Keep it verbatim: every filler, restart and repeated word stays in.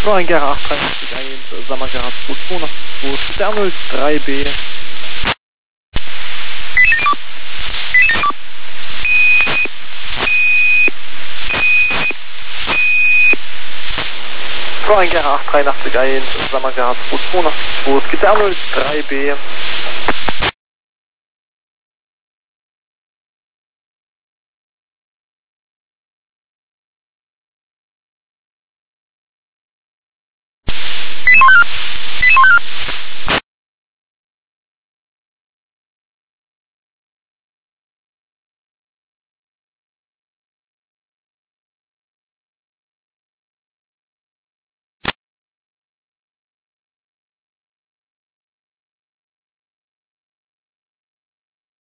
zwei Gera acht drei eins, Sammergera zwei zwei zwei, Stern null drei B. zwei Gera acht drei eins, Sammergera zwei zwei zwei, Stern null drei B.